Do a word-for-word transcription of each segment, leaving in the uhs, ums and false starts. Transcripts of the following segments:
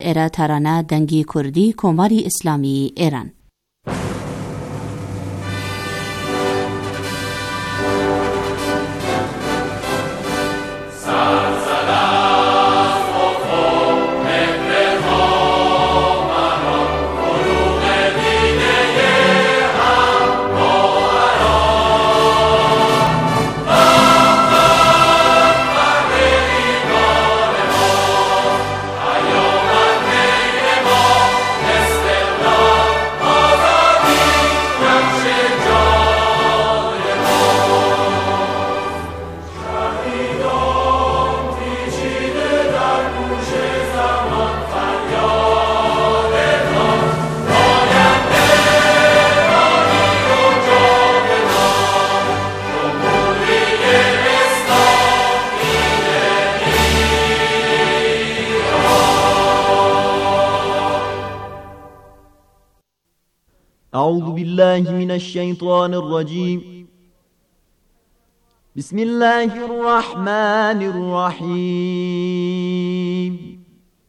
شاعرە تارانە دەنگی کوردی کۆماری ئیسلامی ئێران. أعوذ بالله من الشيطان الرجيم. بسم الله الرحمن الرحيم.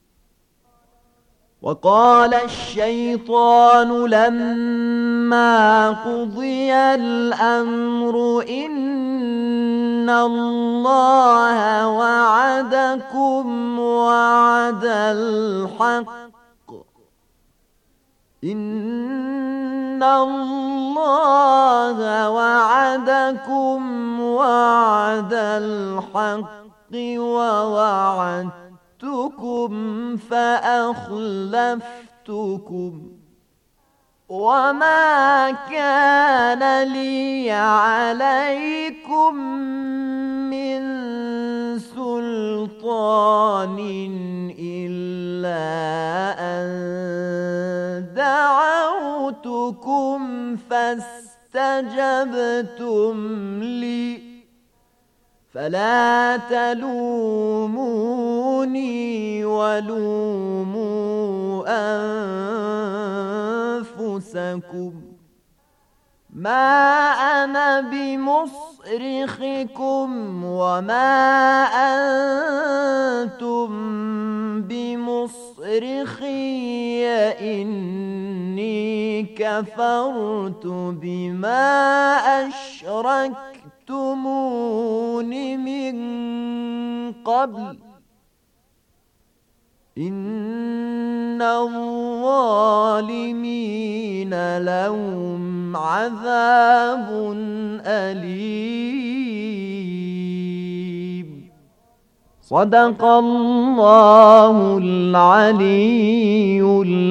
وقال الشيطان لما قضي الأمر إن الله وعدكم وعد الحق إن الله وعدكم وعد الحق ووعدتكم فأخلفتكم وما كان لي عليكم من سلطان إلا أن دعوتكم فاستجبتم لي فلا تلوموني ولوموا أنفسكم ما أنا بمصرخكم وما أنتم بمصرخي إني كفرت بما أشركتمون من قبل إن الظالمين لهم عذاب أليم. صدق الله العلي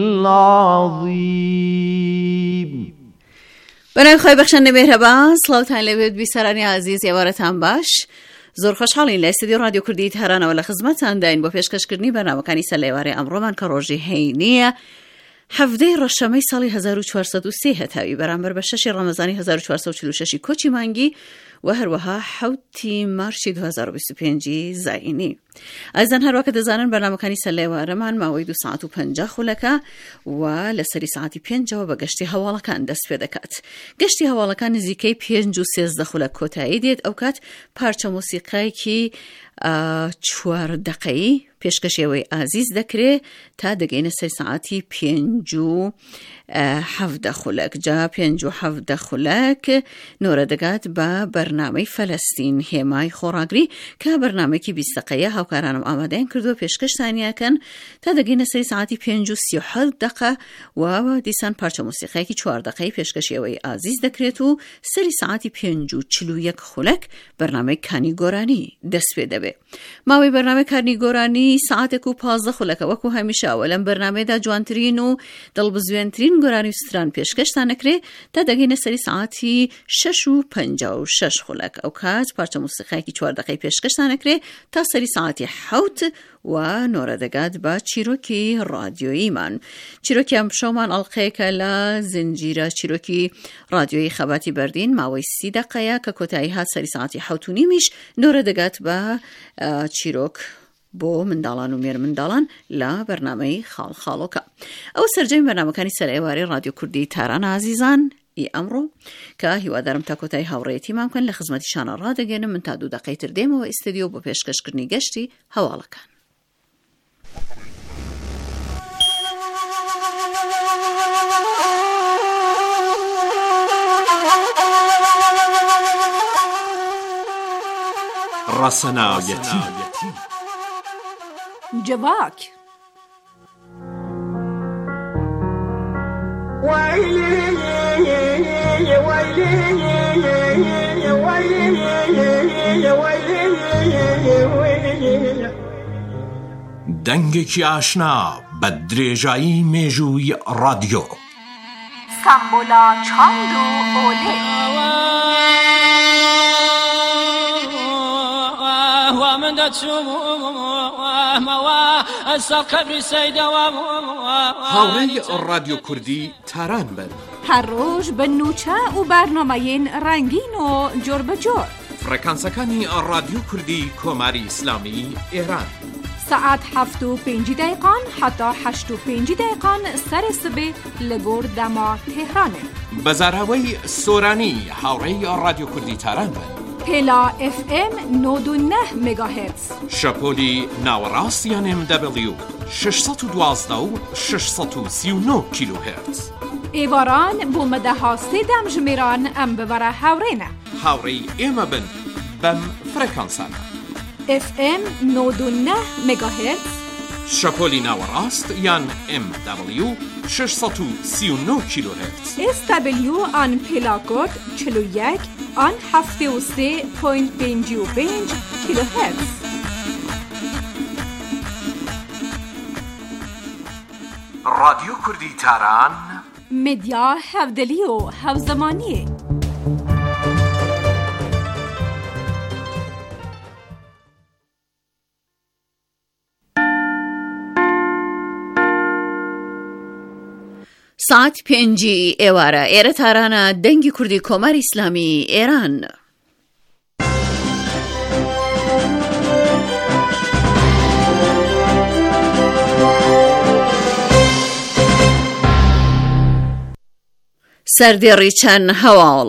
العظيم. بنای خۆی بەخشەنده مێهرەبان، سڵاوتان لەبێت بیسەرانی عزیز، ێوارەتان باش. زۆر خۆشحاڵین لە ئێستودیۆ رادیۆ کوردی تهرانەوە لە خزمەتتان داین بۆ پێشکەشکردنی بەرنامەکانی سەر لە ئێوارەی ئەمڕۆمان کە ڕۆژی هەینیە هەفتەی ڕەشەمەی ساڵی هەزار و چوارسەد و سێ هەتاوی بەرامبەر بە شەشی ڕەمەزانی هەزار و چوارسەد و چل و شەش کۆچی مانگی و هەروەها حوتی مارچی دو هەزار و بیست و پێنج زاینی. ئازان هەروە کە دەزانن بەرنامەکانی سەر لە ئێوارەمان ماوەی دو ساعت و پەنجا خولەکە و لەسەری ساعتی پێنجەوە بە گەشتی هەواڵەکان دەست پێ دەکات. گەشتی هەواڵەکان نزیکەی پێنج و سێزدە خولەک کۆتایی دێت. ئەو کات پارچە مۆسیقایەکی چوار دقەیی پێشکەشێوەی ئازیز دەکرێت تا دەگەینە سەر ساعتی پێنج و حەڤدە خولەک. جا پێنج و حەڤدە خولەک نۆرە دەگات بە بەرنامەی فەلەستین هێمای خۆڕاگری کە بەرنامەیەکی بیست دقەیە هاوکارانم ئامادەیان کردو پێشکەشتانیاکەن تا دەگەینە سەر ساعتی پێنج و سی و حەوت دقە و دیسان پارچە مۆسیقایەکی چوار دقەی پێشکەشێوەی ئازیز دەکرێت و سەری ساعتی پێنج و چل و یەک خولەک بەرنامەی کانی گۆرانی دەست پێ دەبێت. ماوەی بەرنامەی کانی گۆرانی ساعتێک و پازدە خولەکە وەکو هەمیشەوە لەم بەرنامەیەدا جوانترین و دڵبزوێنترین گۆرانی و ستران پێشکەشتان ئەکرێت تا دەگەینە سەری ساعتی شەش و پەنجا و شەش خولەک. ئەو کات پارچە مۆسیقایەکی چوار دقەی پێشکەشتان ئەکرێت تا سەری ساعتی حەوت و نۆرە دەگات بە چیرۆکی ڕادیۆییمان. چیرۆکی ئەم شەومان ئەڵقەیەکە لە زنجیرە چیرۆکی ڕادیۆیی خەباتی بەردین ماوەی سی دقەیە کە کۆتایی هات سەری ساعتی حەوت و نیمیش نۆرە دەگات بە چیرۆک بۆ منداڵان و مێر منداڵان لە بەرنامەی خاڵ خاڵۆکە. ئەو سەرجەمی بەرنامەکانی سەر ئێوارەی رادیۆ کوردی تاران عزیزان ئی ئەمڕۆ کە هیوادارم تا کۆتایی هاوڕێیەتیمان بکەن لە خزمەتیشانە ڕادەگەێنم. من تا دوو دقەی تر دێمەوە ئیستودیۆ بۆ پێشکەشکردنی گەشتی هەواڵەکان. ڕەسەناویەتی جواک دەنگێکی ئاشنا بە درێژایی مێژووی ڕادیۆ سامبۆلا چاند و ئۆلێ هاوڕێی ڕادیۆ کوردی تاران بن هەر ڕۆژ بە نوچە و بەرنامەیەن ڕەنگین و جۆر بەجۆر فڕێکانسەکانی ڕادیۆ کوردی کۆماری ئیسلامی ئێران سعات هەفت و پێنج دقیقان حتا هەشت و پێنج دقیقان سەرێ سبێ لە گۆر دەما تێهرانێ بەزاراوەی سۆرانی هاوڕێی ڕادیۆ کوردی تاران بن پێلا ئف ئێم نۆد و نە مێگاهێرتز شەپۆلی ناوەڕاست یان ئێم دەبلیو شەشسەد و دوازدە و شەشسەد و سی و نۆ کیلۆهێرتز ئێواران بۆ مەدەها سێدەم ژمێران ئەم ببەرە هاوڕێنە هاوڕێی ئێمە بن بەم فڕێکانسانە ئف ئێم نۆد و نە مێگاهێرتز شەپۆلی ناوەڕاست یان ئێم دەبلیو شەشسەد و سی و نۆ کیلۆهێرتز ئێس دەبلیو ئان پێلاکۆد چل و یەک ئان هەفتێ و سێ پۆینت پێنج و پێنج کیلۆهێرتز ڕادیۆ کوردی تاران مدیا هەودەلی و هەوزەمانیە ساعت پێنجی ئێوارە ئێرە تارانە دەنگی کوردی کۆماری ئیسلامی ئێران. سەردێڕی چەند هەواڵ.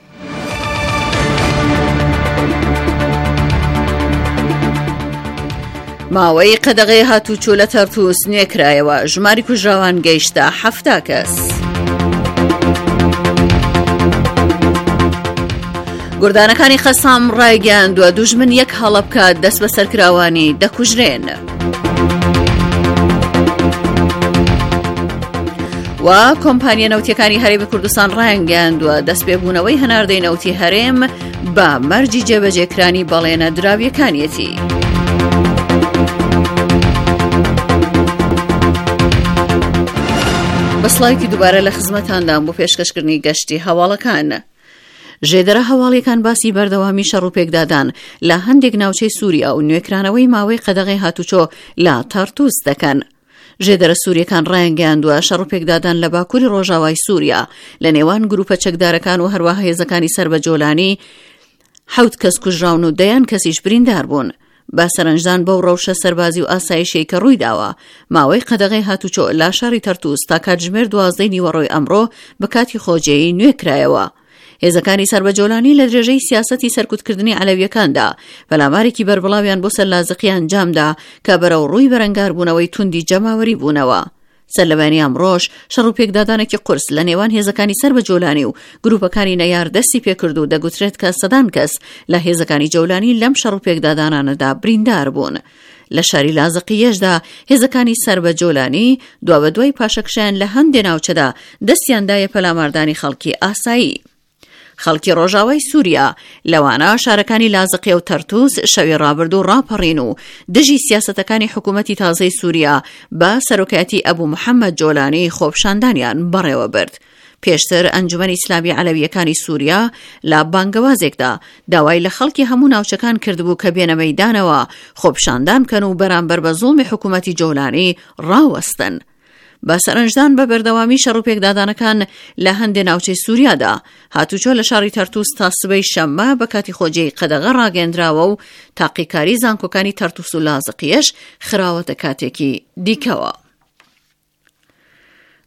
ماوەی قەدەغەی هاتووچۆ لە تەرتووس نوێکرایەوە ژماری کوژراوان گەیشتە حەفتا کەس. گوردانەکانی خەسام ڕایگەیاندووە دوژمن یەک هەڵە بکات دەست بە سەرکراوانی دەکوژرێن. و کۆمپانیە نەوتیەکانی هەرێمی کوردستان ڕایگەیاندووە دەست پێبوونەوەی هەناردەی نەوتی هەرێم بە مەرجی جێبەجێکرانی بەڵێنە دراویەکانیەتی. بەسڵایەکی دووبارە لە خزمەتاندان بۆ پێشکەشکردنی گەشتی هەواڵەکان. ژێدەرە هەواڵیەکان باسی بەردەوامی شەڕ و پێکدادان لە هەندێک ناوچەی سووریا و نوێکرانەوەی ماوەی قەدەغەی هاتوچۆ لە تەرتووس دەکەن. ژێدەرە سووریەکان ڕایگەیاندووە شەڕ و پێکدادان لە باکووری ڕۆژاوای سووریا لە نێوان گروپە چەکدارەکان و هەروەها هێزەکانی سربەجۆلانی حەوت کەس کوژراون و دەیان کەسیش بریندار بوون. با سەرنجدان بەو ڕەوشە سەربازی و ئاسایشەی کە ڕووی داوە ماوەی قەدەغەی هاتوچۆ لە شاری تەرتووس تا کاتژمێر دوازدەی نیوەڕۆی ئەمڕۆ بە کاتی خۆجێی نوێکرایەوە. هێزەکانی سربەجۆلانی لە درێژەی سیاسەتی سەرکوتکردنی عەلەویەکاندا پەلامارێکی بەربڵاویان بۆ سەر لازقیان جامدا کە بەرەو ڕووی بەرەنگاربوونەوەی توندی جەماوەری بوونەوە. سەرلەبانی ئەمڕۆژ شەڕ و پێکدادانێکی قورس لە نێوان هێزەکانی سربەجۆلانی و گروپەکانی نەیار دەستی پێکرد و دەگوترێت کە سەدان کەس لە هێزەکانی جەولانی لەم شەڕ و پێکدادانانەدا بریندار بوون. لە شاری لازقیەشدا هێزەکانی سربەجۆلانی دوا بەدوای پاشەکشیان لە هەندێ ناوچەدا دەستیاندایە پەلاماردانی خەڵکی ئاسایی. خەڵکی ڕۆژاوای سووریا لەوانە شارەکانی لازقیە و تەرتووس شەوی ڕابرد و ڕاپەڕین و دژی سیاسەتەکانی حکوومەتی تازەی سووریا بە سەرۆکایەتی ئەبوو محەممەد جۆلانی خۆپشاندانیان بەڕێوە برد. پێشتر ئەنجومەنی ئیسلامی عەلەویەکانی سووریا لە بانگەوازێکدا داوای لە خەڵکی هەموو ناوچەکان کردبوو کە بێنە مەیدانەوە خۆپشاندان بکەن و بەرامبەر بە زوڵمی حکوومەتی جۆلانی ڕاوەستن. با سەرنجدان بە بەردەوامی شەڕ و پێکدادانەکان لە هەندێ ناوچەی سووریادا هاتوچۆ لە شاری تەرتووس تا سبەی شەممە بە کاتی خۆجێی قەدەغە ڕاگەندراوە و تاقیکاری زانکۆکانی تەرتووس و لازقیەش خراوەتە کاتێکی دیکەوە.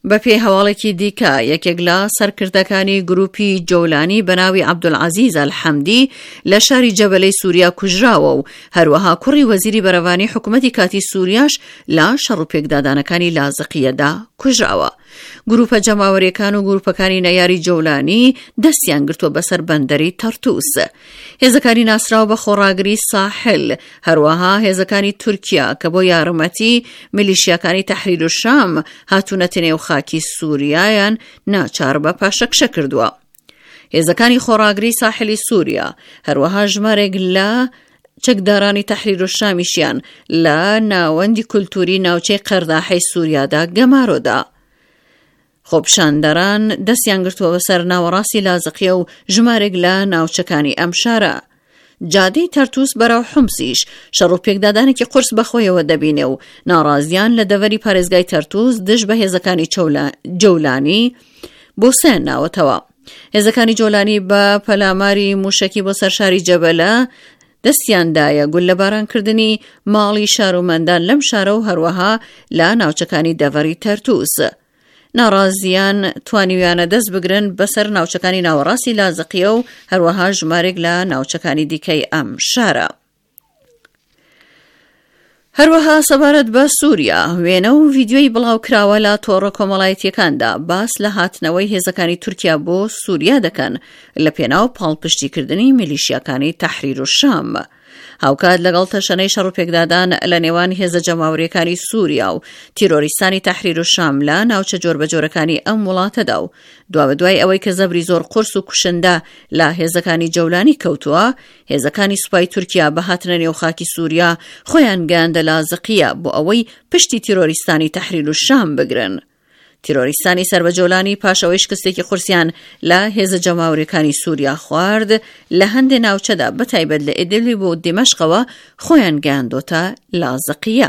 بەپێی هەواڵێکی دیکە یەکێک لە سەرکردەکانی گروپی جەولانی بەناوی عەبدولعەزیز ئەلحەمدی لە شاری جەبەلەی سووریا کوژراوە و هەروەها کوڕی وەزیری بەرەوانی حکوومەتی کاتی سووریاش لە شەڕوپێکدادانەکانی لازقیەدا کوژراوە. گروپە جەماوەریەکان و گروپەکانی نەیاری جەولانی دەستیان گرتووە بەسەر بەندەری تەرتووس. هێزەکانی ناسراوە بە خۆڕاگری ساحل، هەروەها هێزەکانی تورکیا کە بۆ یارمەتی میلیشیاکانی تەحریر و شام هاتوونەتە نێو خاکی سووریایان ناچار بە پاشەکشە کردووە. هێزەکانی خۆڕاگری ساحلی سووریا هەروەها ژمارێک لە چەکدارانی تەحریر و شامیشیان لە ناوەندی کولتوری ناوچەی قەرداحەی سووریادا گەمارۆدا. خۆپشاندەران دەستیان گرتووە بەسەر ناوەڕاستی لازقیە و ژمارێک لە ناوچەکانی ئەم شارە. جادەی تەرتووس بەرەو حومسیش شەڕوپێکدادانێکی قورس بەخۆیەوە دەبینێ و ناڕازیان لە دەڤەری پارێزگای تەرتووس دژ بە هێزەکانی جەولانی بۆ سێن ناوەتەوە. هێزەکانی جەولانی بە پەلاماری موشکی بۆ سەرشاری جەبەلە دەستیاندایە گول لە بارانکردنی ماڵی شارومەندان لەم شارە و هەروەها لە ناوچەکانی دەڤەری تەرتووس. ناڕازیان توانیویانە دەست بگرن بەسەر ناوچەکانی ناوەڕاستی لازقیە و هەروەها ژمارێک لە ناوچەکانی دیکەی ئەم شارە. هەروەها سەبارەت بە سووریا وێنە و ڤیدیۆی بڵاوکراوە لە تۆڕە کۆمەڵایەتیەکاندا باس لە هاتنەوەی هێزەکانی تورکیا بۆ سووریا دەکەن لە پێناو پاڵپشتیکردنی میلیشیاکانی تەحریر و شام. هاوکات لەگەڵ تەشەنەی شەڕوپێکدادان لە نێوان هێزە جەماوەریەکانی سووریا و تیرۆریستانی تەحریر و شام لە ناوچە جۆربەجۆرەکانی ئەم وڵاتەدا و دوا بەدوای ئەوەی کە زەبری زۆر قورس و کوشندە لە هێزەکانی جەولانی کەوتووە، هێزەکانی سوپای تورکیا بە هاتنە نێو خاکی سووریا خۆیان گەیاندە لازقیە بۆ ئەوەی پشتی تیرۆریستانی تەحریر و شام بگرن. تیرۆریستانی سربەجۆلانی پاشەوەی شکستێکی قورسیان لە هێزە جەماوەریەکانی سووریا خوارد لە هەندێک ناوچەدا بەتایبەت لە ئیدلیب و دیمەشقەوە خۆیان گەیاندۆتە لازقیە.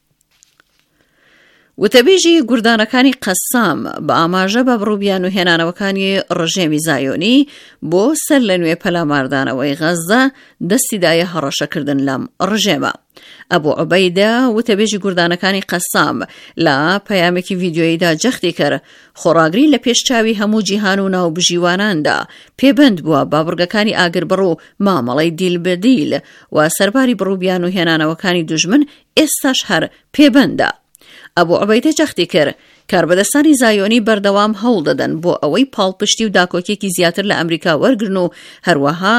وتەبێژی گوردانەکانی قەسام بە ئاماژە بە بڕووبیان و هێنانەوەکانی ڕژێمی زایۆنی بۆ سەر لە نوێ پەلاماردانەوەی غەزە دەستیدایە هەڕەشەکردن لەم ڕژێمە. ئەبوو عوبەیدە وتەبێژی گوردانەکانی قەسام لە پەیامێکی ڤیدیۆییدا جەختی کرد خۆڕاگری لە پێشچاوی هەموو جیهان و ناوبژیواناندا پێبند بووە بابڕگەکانی ئاگربڕ و مامەڵەی دیل بەدیل و سەرباری بڕووبیان و هێنانەوەکانی دوژمن ئێستاش هەر پێبەندە. ئەبوو عوبەیدە جەختی کرد کاربەدەستانی زایۆنی بەردەوام هەوڵ دەدەن بۆ ئەوەی پاڵپشتی و داکۆکێکی زیاتر لە ئەمریکا وەرگرن و هەروەها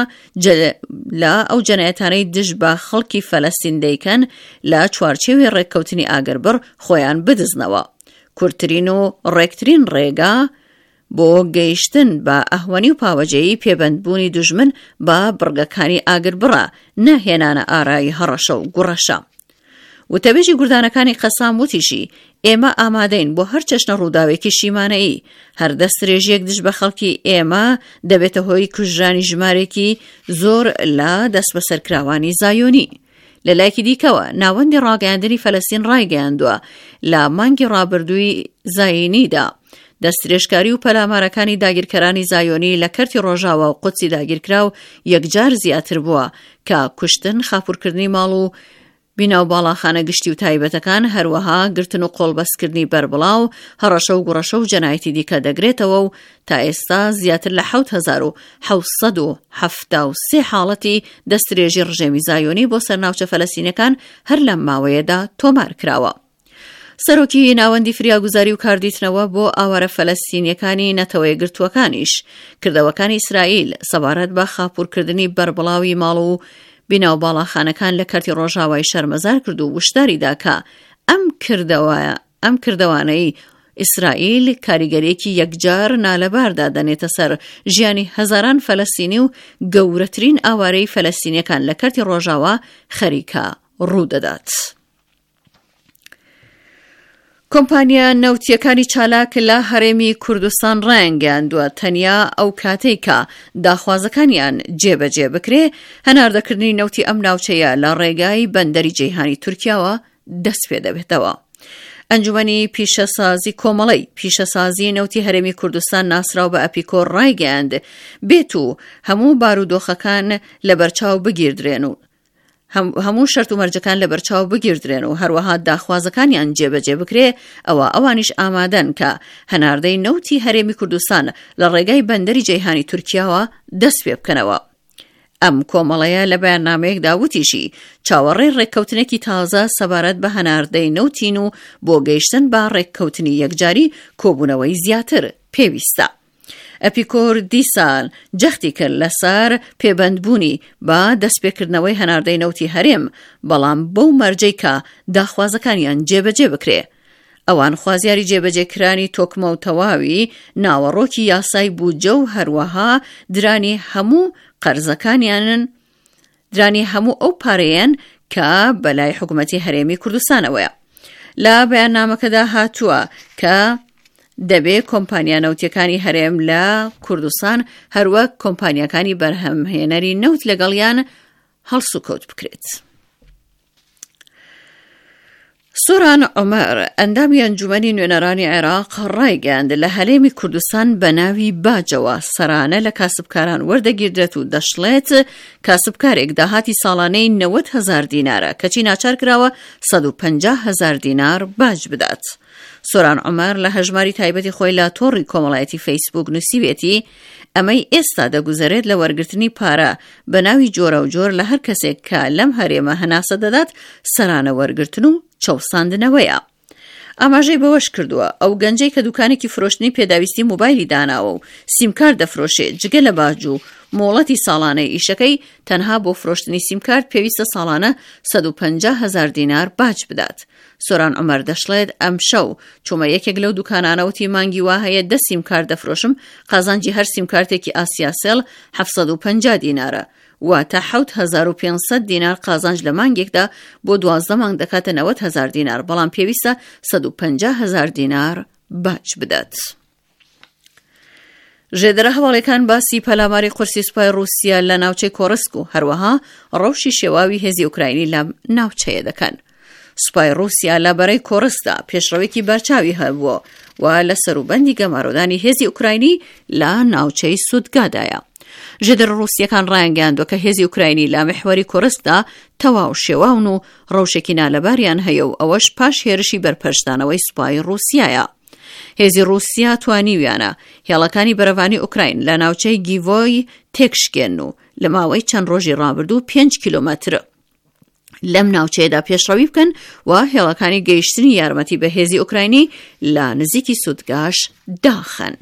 لە ئەو جەنایەتانەی دژ بە خەڵکی فەلەستین دەیکەن لە چوارچێوی ڕێککەوتنی ئاگربڕ خۆیان بدزنەوە. کورتترین و ڕێکترین ڕێگا بۆ گەیشتن بە ئەهوەنی و پاوەجەیی پێبەندبوونی دوژمن بە بڕگەکانی ئاگربڕە نەهێنانە ئارایی هەڕەشە و گوڕەشە. وتەبێژی گوردانەکانی قەسام وتیشی ئێمە ئامادەین بۆ هەر چەشنە ڕووداوێکی شیمانەیی، هەر دەستدرێژیەک دژ بە خەڵکی ئێمە دەبێتە هۆی کوژرانی ژمارێکی زۆر لە دەست بەسەرکراوانی زایۆنی. لە لایەکی دیکەوە ناوەندی ڕاگەیاندنی فەلەستین ڕایگەیاندووە لە مانگی ڕابردووی زاینیدا دەستدرێژکاری و پەلامارەکانی داگیرکەرانی زایۆنی لە کەرتی ڕۆژاوە و قودسی داگیرکراو یەکجار زیاتر بووە کە کوشتن، خاپورکردنی ماڵ و بیناو باڵاخانە گشتی و تایبەتەکان، هەروەها گرتن و قۆڵبەستکردنی بەربڵاو، هەڕەشە و گوڕەشە و جەنایەتی دیکە دەگرێتەوە و تا ئێستا زیاتر لە حەوت هەزار و حەوت سەد و حەفتا و سێ حاڵەتی دەستدرێژی ڕژێمی زایۆنی بۆ سەرناوچە فەلەستینەکان هەر لەم ماوەیەدا تۆمار کراوە. سەرۆکی ناوەندی فریاگوزاری و کاردیتنەوە بۆ ئاوارە فەلەستینیەکانی نەتەوەیە گرتووەکانیش کردەوەکانی ئیسرائیل سەبارەت بە خاپورکردنی بەربڵاوی ماڵ و بیناو باڵاخانەکان لە کەرتی ڕۆژاوای شەرمەزار کرد و وشداریدا کە ئەم کردەوە ئەم کردەوانەی ئیسرائیل کاریگەریەکی یەکجار نالەباردا دەنێتە سەر ژیانی هەزاران فەلەستینی و گەورەترین ئاوارەی فەلەستینیەکان لە کەرتی ڕۆژاوا خەریکە ڕوودەدات. کۆمپانیا نەوتیەکانی چالاک لە هەرێمی کوردستان ڕایانگەیاندووە تەنیا ئەو کاتێک کە داخوازەکانیان جێبەجێ بکرێ هەناردەکردنی نەوتی ئەم ناوچەیە لە ڕێگای بەندەری جەیهانی تورکیاوە دەست پێ دەبێتەوە. ئەنجومەنی پیشەسازی کۆمەڵی پیشەسازی نەوتی هەرێمی کوردستان ناسراو بە ئەپیکۆر ڕایگەیاند بێت و هەموو بارودۆخەکان لە بەرچاو بگیردرێن و هەموو شەرت و مەرجەکان لە بەرچاو بگیردرێن و هەروەها داخوازەکانیان جێبەجێ بکرێ، ئەوە ئەوانیش ئامادەن کە هەناردەی نەوتی هەرێمی کوردستان لە ڕێگای بەندەری جەیهانی تورکیاوە دەست پێ بکەنەوە. ئەم کۆمەڵەیە لە بەیاننامەیەکدا وتیشی چاوەڕێی ڕێککەوتنێکی تازە سەبارەت بە هەناردەی نەوتین و بۆ گەیشتن بە ڕێککەوتنی یەکجاری کۆبوونەوەی زیاتر پێویستە. ئەپیکۆر دیسان جەختی کرد لەسەر پێبەندبوونی بە دەستپێکردنەوەی هەناردەی نەوتی هەرێم، بەڵام بەو مەرجەی کە داخوازەکانیان جێبەجێ بکرێ. ئەوان خوازیاری جێبەجێکرانی تۆکمە و تەواوی ناوەڕۆکی یاسای بوجە و هەروەها درانی هەموو قەرزەکانیانن درانی هەموو ئەو پارەیەن کە بەلای حکوومەتی هەرێمی کوردستانەوەیە. لە بەیاننامەکەدا هاتووە کە دەبێ کۆمپانیا نەوتیەکانی هەرێم لە کوردستان هەروەک کۆمپانیەکانی بەرهەمهێنەری نەوت لەگەڵیان هەڵس و کەوت بکرێت. سۆران عومەر ئەندامی ئەنجومەنی نوێنەرانی عێراق ڕایگەاند لە هەرێمی کوردستان بە ناوی باجەوە سەرانە لە کاسبکاران وەردەگیردرێت و دەشڵێت کاسبکارێک داهاتی ساڵانەی نەوەت هەزار دینارە کەچی ناچار کراوە سەد و پەنجا هەزار دینار باج بدات. سۆران عومەر لە هەژماری تایبەتی خۆی لە تۆڕی کۆمەڵایەتی فەیسبوک نووسیوێتی ئەمەی ئێستا دەگوزارێت لە وەرگرتنی پارە بە ناوی جۆرە و جۆر لە هەر کەسێک کە لەم هەرێمە هەناسە دەدات سەرانە وەرگرتن و چەوساندنەوەیە. ئاماژەی بەوەش کردووە ئەو گەنجەی کە دوکانێکی فرۆشتنی پێداویستی موبایلی داناوە و سیمکارد دەفرۆشێت جگە لە باج و مۆڵەتی ساڵانەی ئیشەکەی تەنها بۆ فرۆشتنی سیمکارد پێویستە ساڵانە سەد و پەنجا هەزار دینار باج بدات. سۆران عومەر دەشڵێت ئەم شەو چوومە یەکێک لەو دوکانانەوتی مانگی وا هەیە دە سیمکارد دەفرۆشم، قازانجی هەر سیمکارتێکی ئاسیاسێڵ حەفسەد و پەنجا دینارە، واتە حەوت هەزار و پێنجسەد دینار قازانج لە مانگێکدا بۆ دوازدە مانگ دەکاتە نەوەت هەزار دینار، بەڵام پێویستە سەد و پەنجا هەزار دینار باج بدات. ژێدەرە هەواڵەکان باسی پەلاماری قورسی سوپای رووسیا لە ناوچەی کۆرسک و هەروەها ڕەوشی شێواوی هێزی ئوکراینی لە ناوچەیە دەکەن. سوپای رووسیا لە بەرەی کۆرسدا پێشڕەوێکی بەرچاوی هەبووە و لە سەروبەندی گەمارۆدانی هێزی ئوکراینی لە ناوچەی سودگادایە. ژێدەرە رووسیەکان ڕایانگەاندووە کە هێزی ئوکراینی لە محوەری کۆرسدا تەواو شێواون و ڕەوشێکی نالەباریان هەیە و ئەوەش پاش هێرشی بەرپەرشتانەوەی سوپای رووسیایە. هێزی رووسیا توانیویانە هێڵەکانی بەرەوانی ئوکراین لە ناوچەی گیڤۆی تێکشکێن و لە ماوەی چەند ڕۆژی ڕابردوو پێنج کیلۆمەتر لەم ناوچەیەدا پێشڕەوی بکەن و هێڵەکانی گەیشتنی یارمەتی بە هێزی ئوکراینی لە نزیکی سودگاش داخن.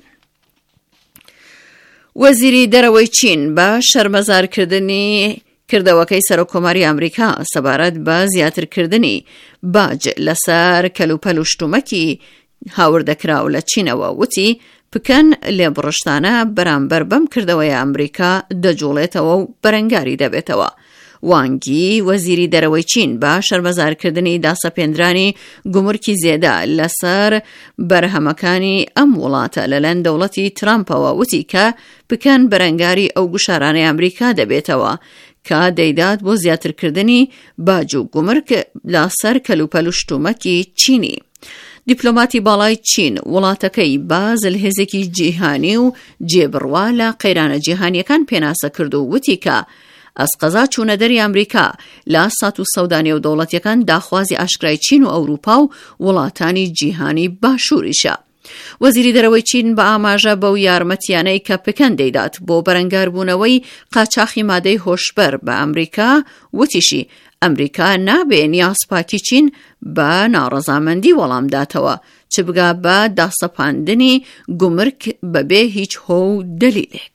وەزیری دەرەوەی چین بە شەرمەزارکردنی کردەوەکەی سەرۆکۆماری ئەمریکا سەبارەت بە زیاترکردنی باج لەسەر کەلوپەل و شتومەکی هاوردەکراو لە چینەوە وتی پکەن لێبڕشتانە بەرامبەر بەم کردەوەی ئەمریکا دەجوڵێتەوە و بەرەنگاری دەبێتەوە. وانگی وەزیری دەرەوەی چین بە شەرمەزارکردنی داسەپێنرانی گومورکی زێدە لەسەر بەرهەمەکانی ئەم وڵاتە لەلەن دەوڵەتی ترامپەوە وتی کە پکەن بەرەنگاری ئەو گوشارانەی ئەمریکا دەبێتەوە کە دەیدات بۆ زیاترکردنی باج و گومرک لەسەر کەلوپەل و شتومەکی چینی. دیپلۆماتی باڵای چین وڵاتەکەی با زلهێزێکی جیهانی و جێبڕوا لە قەیرانە جیهانیەکان پێناسە کرد و وتی کە ئەسقەزا چوونەدەری ئەمریکا لە سات و سەودانی و دەوڵەتیەکان داخوازی ئاشکرای چین و ئەوروپا و وڵاتانی جیهانی باشووریشە. وەزیری دەرەوەی چین بە ئاماژە بەو یارمەتیانەی کە پکەن دەیدات بۆ بەرەنگاربوونەوەی قاچاقی مادەی هۆشبەر بە ئەمریکا وتیشی ئەمریکا نابێ نیازپاکی چین بە ناڕەزامەندی وەڵامداتەوە چ بگا بە داسەپاندنی گومرک بەبێ هیچ هۆ و دەلیلێک.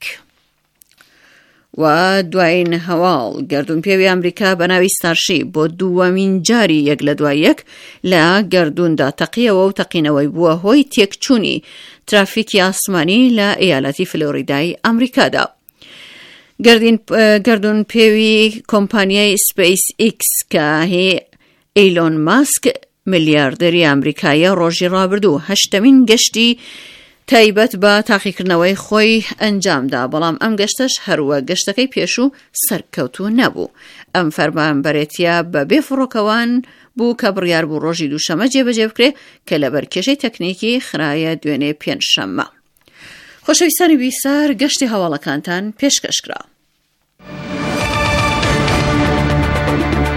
و دوایین هەواڵ گەردونپێوی ئەمریکا بە ناوی ستارشی بۆ دووەمین جاری یەک لە دوای یەک لە گەردووندا تەقیەوە و تەقینەوەی بووە هۆی تێکچوونی ترافیکی ئاسمانی لە ئیالەتی فلۆریدای ئەمریکادا. گەردونپێوی کۆمپانیای سپیس ئیکس کە هی ئیلۆن ماسک ملیاردەری ئەمریکایە ڕۆژی ڕابردوو هەشتەمین گەشتی تایبەت بە تاقیکردنەوەی خۆی ئەنجامدا، بەڵام ئەم گەشتەش هەروە گەشتەکەی پێشوو سەرکەوتوو نەبوو. ئەم فەرمانبەرێتیە بە بێفڕۆکەوان بوو کە بڕیار بوو ڕۆژی دووشەمە جێبەجێ بکرێ کە لەبەر کێشەی تەکنیکی خرایە دوێنێ پێنجشەممە. خۆشەویستانی بیسار گەشتی هەواڵەکانتان پێشکەشکرا.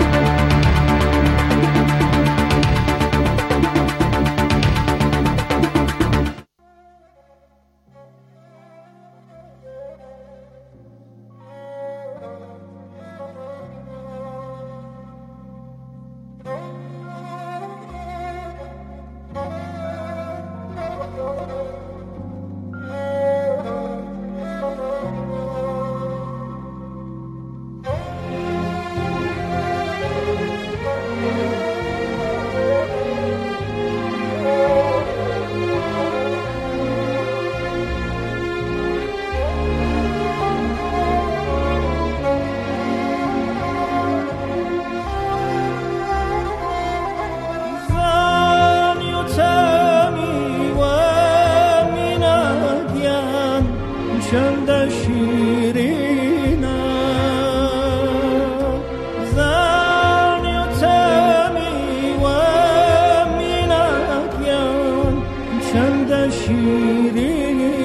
چند شیرینه زنی و تمی و مینگیم چند شیرینه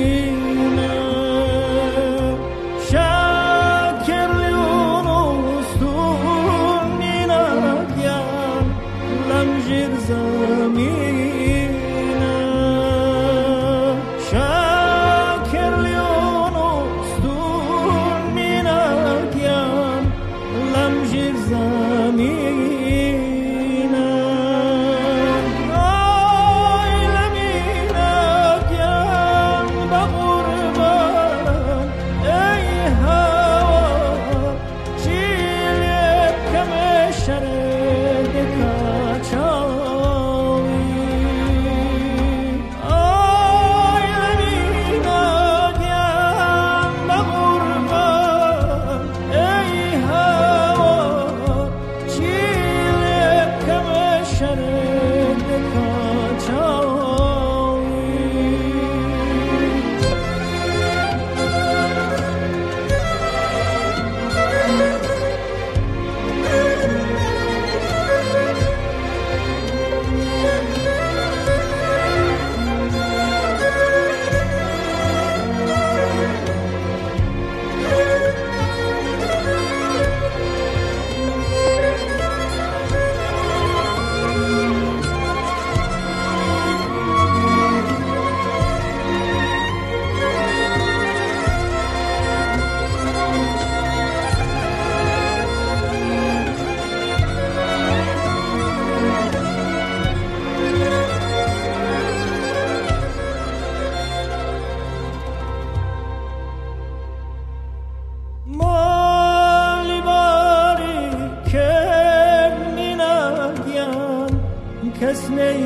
کس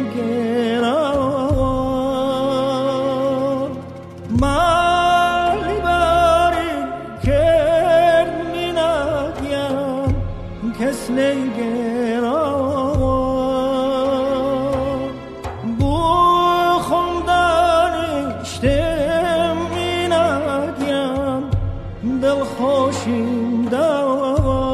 نگران مالی باری کرد می نگیم کس نگران بو خوندانشتم می نگیم دل خوشیم دار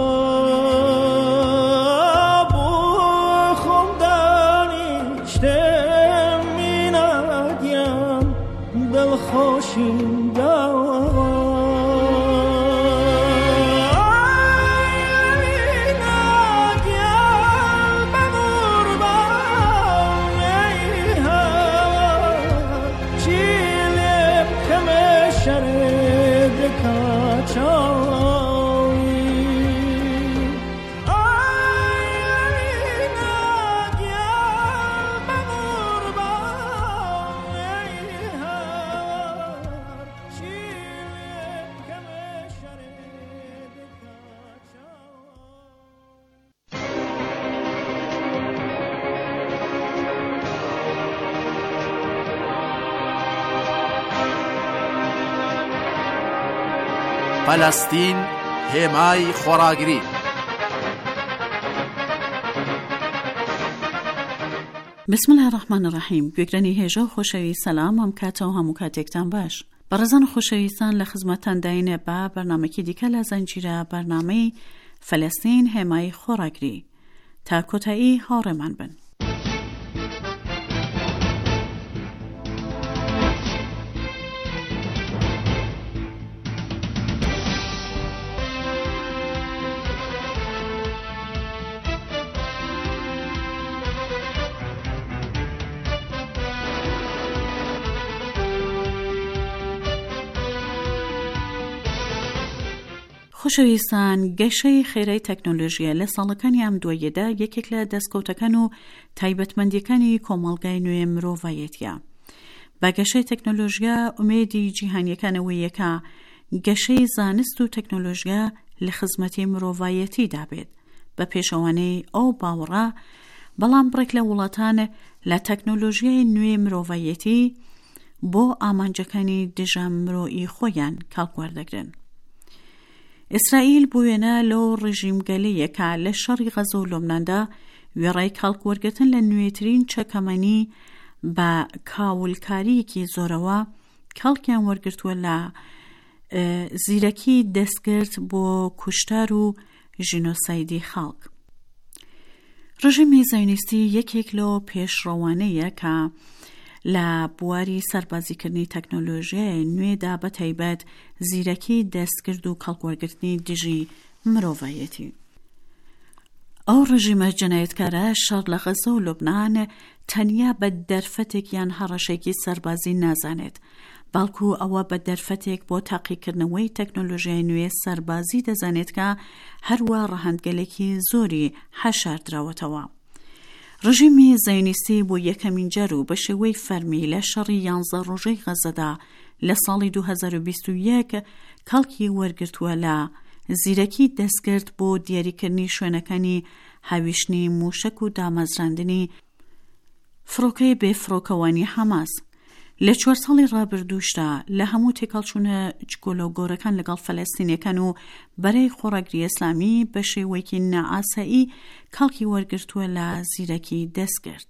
خوشیم فلسطین هێمای خۆراگری. بسم الله الرحمن الرحیم. گوێگرانی هێژە و خۆشەوی سەلام ئەم کاتەوە هەموو کاتێکتان باش. بەڕێزان خۆشەویستان لە خزمەتتان داینە بە بەرنامەیەکی دیکە لە زەنجیرە بەرنامەی فەلەستین هێمای خۆراگری. تا کۆتایی هاوڕێمان بن. خۆشەویستان، گەشەی خێرای تەکنۆلۆژیە لە ساڵەکانی ئەم دواییەدا یەکێک لە دەستکەوتەکان و تایبەتمەندیەکانی کۆمەڵگای نوێ مرۆڤایەتیە. با گەشەی تەکنۆلۆژیا ئومێدی جیهانیەکانەوەیەکە گەشەی زانست و تەکنۆلۆژیا لە خزمەتی مرۆڤایەتیدا بێت بە پێشەوانەی ئەو باوەڕە، بەڵام بڕێک لە وڵاتان لە تەکنۆلۆژیای نوێ مرۆڤایەتی بۆ ئامانجەکانی دژە مرۆئی خۆیان کاڵکوەردەگرن. ئیسرائیل بۆ وێنە لەو ڕژیمگەلەیەکە لە شەڕی غەزە و لۆبناندا وێڕای کاڵکوەرگرتن لە نوێترین چەکەمەنی بە کاولکاریەکی زۆرەوە کاڵکیان وەرگرتووە لە زیرەکی دەستکرد بۆ کوشتار و ژینۆسایدی خەڵک. ڕژیمی زایۆنیستی یەکێک لەو پێشڕەوانەیە کە لە بواری سەربازیکردنی تەکنۆلۆژیای نوێدا بەتایبەت زیرەکی دەستکرد و کەڵکوەرگرتنی دژی مرۆڤایەتی. ئەو ڕژیمە جەنایەتکارە شەڕ لە غەزە و لوبنان تەنیا بە دەرفەتێک یان هەڕەشێکی سەربازی نازانێت، بەڵکو ئەوە بە دەرفەتێک بۆ تاقیکردنەوەی تەکنۆلۆژیای نوێ سەربازی دەزانێت کە هەروە ڕەهەندگەلێکی زۆری هەشاردراوەتەوە. ڕژیمی زایۆنیستی بۆ یەکەمین جار و بە شێوەی فەرمی لە شەڕی یانزە ڕۆژەی غەزەدا لە ساڵی دوو هەزار و بیست و یەک کەڵکی وەرگرتووە لە زیرەکی دەستکرد بۆ دیاریکردنی شوێنەکانی هاویشتنی موشک و دامەزراندنی فڕۆکەی بێفڕۆکەوانی حەماس. لە چوار ساڵی ڕابردووشدا لە هەموو تێکەڵچوونە جگۆلۆگۆرەکان لەگەڵ فەلەستینیەکان و بەرەی خۆڕاگری ئیسلامی بە شێوەیەکی نائاسایی کەڵکی وەرگرتووە لە زیرەکی دەستکرد.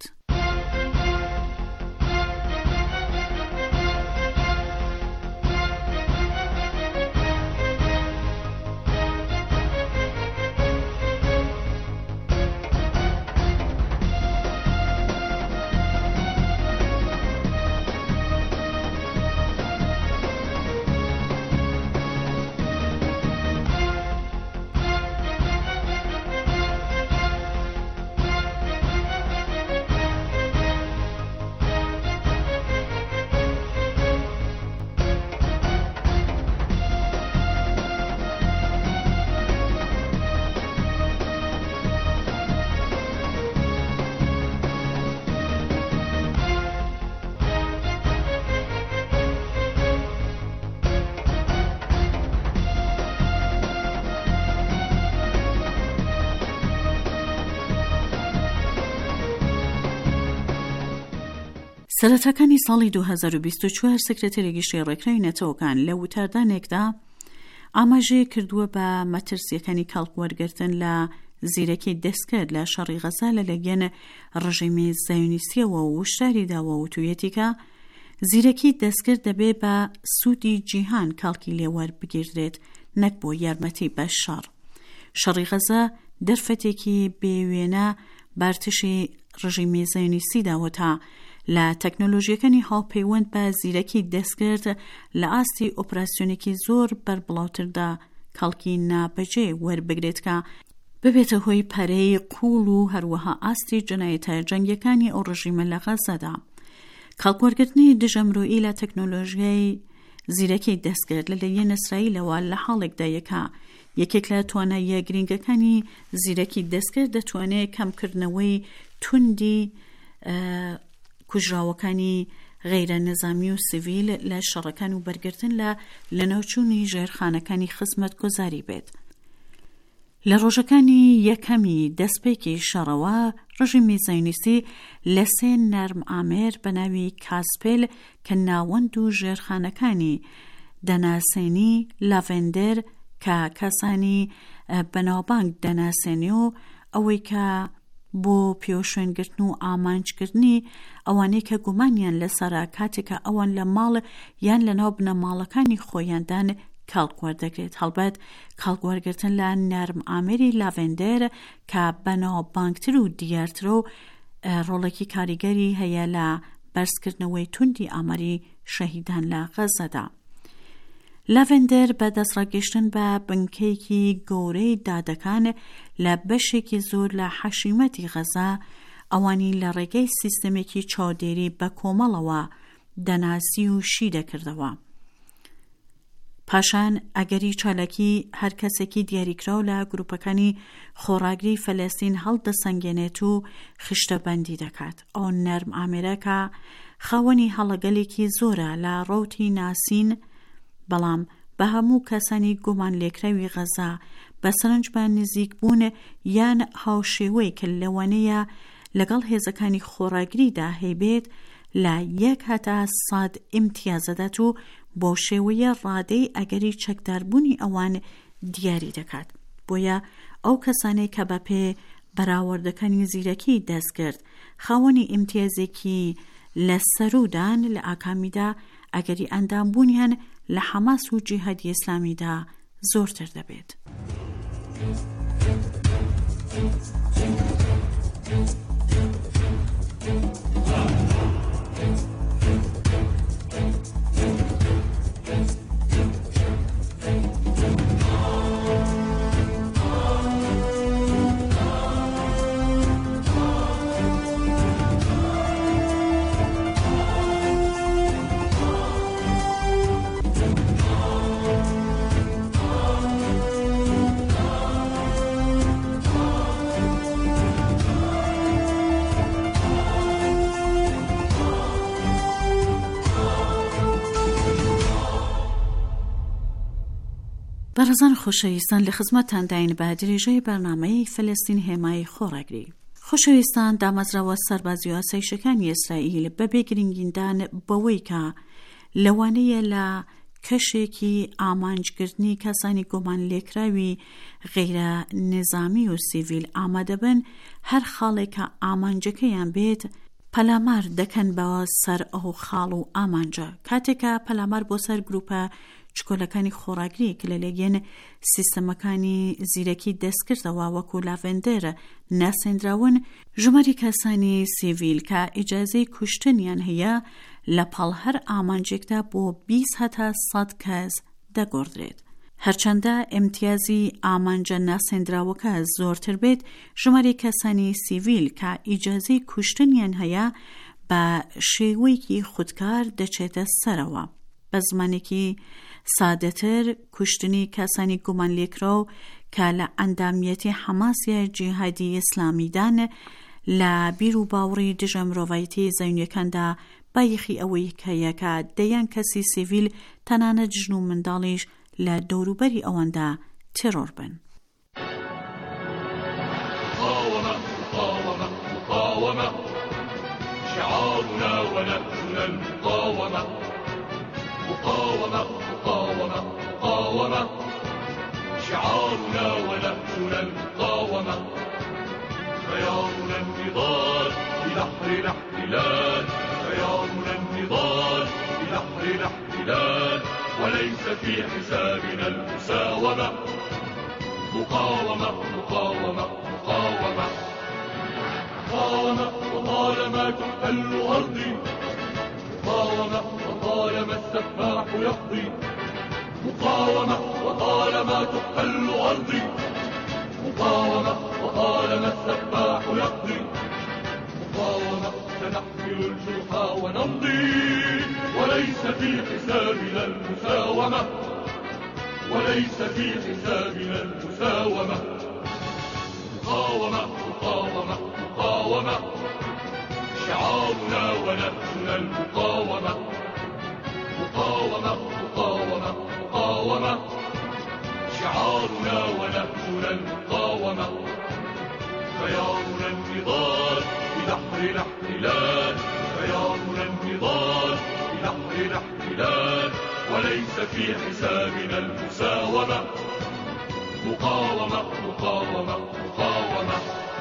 سەرەتاکانی ساڵی دوو هەزار و بیست و چوار سکرتێرێکی شێڕێکراوی نەتەوەکان لە وتاردانێکدا ئاماژەیە کردووە بە مەترسیەکانی کەڵکوەرگرتن لە زیرەکی دەستکرد لە شەڕی غەزا لەلایەن ڕژیمی زایۆنیستیەوە و وشتاری داوە و توویەتی کە زیرەکی دەستکرد دەبێ بە سوودی جیهان کاڵکی لێوەر بگیردرێت نەک بۆ یارمەتی بە شەڕ. شەڕی غەزا دەرفەتێکی بێوێنە بارتشی ڕژیمی زایۆنیستی داوە تا لە تەکنۆلۆژیەکانی هاوپەیوەند بە زیرەکی دەستکرد لە ئاستی ئۆپراسیۆنێکی زۆر بەربڵاوتردا کەڵکی نابەجێ وەربگرێت کە ببێتە هۆی پەرەی قوڵ و هەروەها ئاستی جەنایەتە جەنگیەکانی ئەو ڕژیمە لە غەزەدا. کەڵکوەرگرتنی دژەمرۆیی لە تەکنۆلۆژیای زیرەکی دەستکرد لەلایەن ئیسرائیلەوە لە حاڵێکدا یەکە یەکێک لە تواناییە گرنگەکانی زیرەکی دەستکرد دەتوانێت کەمکردنەوەی توندی کوژراوەکانی غیرە نظامی و سیڤیل لە شەڕەکان و بەرگرتن لە لەناوچوونی ژێرخانەکانی خزمەت گۆزاری بێت. لە ڕۆژەکانی یەکەمی دەستپێکی شەڕەوە ڕژیمی زایۆنیستی لە سێ نەرم ئامێر بە ناوی کاسپێل کە ناوەند و ژێرخانەکانی دەناسێنی لاڤێندەر کە کەسانی بەناوبانگ دەناسێنی و ئەوەی کە بۆ پێوەشوێنگرتن و ئامانجکردنی ئەوانەی کە گومانیان لەسەرا کاتێکە ئەوان لە ماڵ یان لە ناو بنەماڵەکانی خۆیاندان کاڵکوەردەگرێت. هەڵبەت کاڵکوەرگرتن لە نەرم ئامێری لاڤێندەر کە بەناوبانگتر و دیارترە و ڕۆڵێکی کاریگەری هەیە لە بەرزکردنەوەی توندی ئاماری شەهیدان لە غەزەدا. لاڤێندەر بە دەستڕاگەشتن بە بنکەیەکی گەورەی دادەکان لە بەشێکی زۆر لە حەشیمەتی غەزا ئەوانی لە ڕێگەی سیستەمێکی چاودێری بە کۆمەڵەوە دەناسی و شی دەکردەوە. پاشان ئەگەری چالاکی هەر کەسێکی دیاریکراو لە گروپەکانی خۆڕاگری فەلەستین هەڵدەسەنگێنێت و خشتەبەندی دەکات. ئەو نەرم ئامێرەکە خاوەنی هەڵەگەلێکی زۆرە لە ڕەوتی ناسین، بەڵام بە هەموو کەسانی گومان لێکراوی غەزا بە سەرنج بە نزیک بوون یان هاوشێوەی کە لەوانەیە لەگەڵ هێزەکانی خۆڕاگریدا هەیبێت لە یەک هەتا سەد ئیمتیازەدات و بۆ شێوەیە ڕادەی ئەگەری چەکداربوونی ئەوان دیاری دەکات. بۆیە ئەو کەسانەی کە بەپێ بەراوردەکانی زیرەکی دەستکرد خاوەنی ئیمتیازێکی لە سەرودان لە ئاکامیدا ئەگەری ئەندامبوونیان لە حەماس و جیهادی ئیسلامیدا زۆرتر دەبێت. بەڕێزان خۆشەویستان، لە خزمەتتان داین بە درێژەی بەرنامەی فەلەستین هێمای خۆڕاگری. خۆشەویستان، دامەزراوە سەربازی و ئاسایشەکانی ئیسرائیل بە بێگرنگیندان بەوەی کە لەوانەیە لە کەشێکی ئامانجگرتنی کەسانی گۆمان لێکراوی غەیرە نظامی و سیڤیل ئامادەبن هەر خاڵێکە ئامانجەکەیان بێت پەلامار دەکەن بە سەر ئەو خاڵ و ئامانجە. کاتێکە پەلامار بۆ سەر گروپە چکۆلەکانی خۆڕاگری کە لە لێگەن سیستەمەکانی زیرەکی دەستکردەوە وەکو لاڤێندەر ناسێنراون، ژماری کەسانی سیڤیل کە ئیجازەی کوشتنیان هەیە لە پاڵ هەر ئامانجێکدا بۆ بیست هەتا سەد کەس دەگۆڕدرێت. هەرچەندە ئیمتیازی ئامانجە ناسێنراوەکە زۆرتر بێت، ژماری کەسانی سیڤیل کە ئیجازەی کوشتنیان هەیە بە شێوەیەکی خودکار دەچێتە سەرەوە. بە زمانێکی سادەتر، کوشتنی کەسانی گومان لێکراو کە لە ئەندامیەتی حەماسیە جیهادی ئیسلامیدان لە بیر و باوەڕی دژە مرۆڤایەتی زەوینیەکاندا بایەخی ئەوەی هەیە کە دەیان کەسی سیڤیل تەنانەت ژن و منداڵیش لە دەوروبەری ئەوەندا تێرۆر بن. مقاومة مقاومة مقاومة شعارنا ونهجنا المقاومة مقاومة مقاومة مقاومة شعارنا ونهجنا المقاومة خيارنا النضال ببحر الاحتلال خيارنا النضال ببحر الاحتلال وليس في حسابنا المساومة مقاومة مقاومة مقاومة مقاومة وطالما تحتل أرضي مقاومة وطالما السفاح يقضي مقاومة وطالما تحتل أرضي مقاومة وطالما السفاح يقضي مقاومة سنحمل الجرح ونمضي وليس في حسابنا المساومة وليس في حسابنا المساومة مقاومة مقاومة مقاومة شعارنا ونهجنا المقاومة مقاومة مقاومة مقاومة شعارنا ونهجنا المقاومة خيارنا النضال ببحر الاحتلال خيارنا النضال ببحر الاحتلال وليس في حسابنا المساومة مقاومة مقاومة مقاومة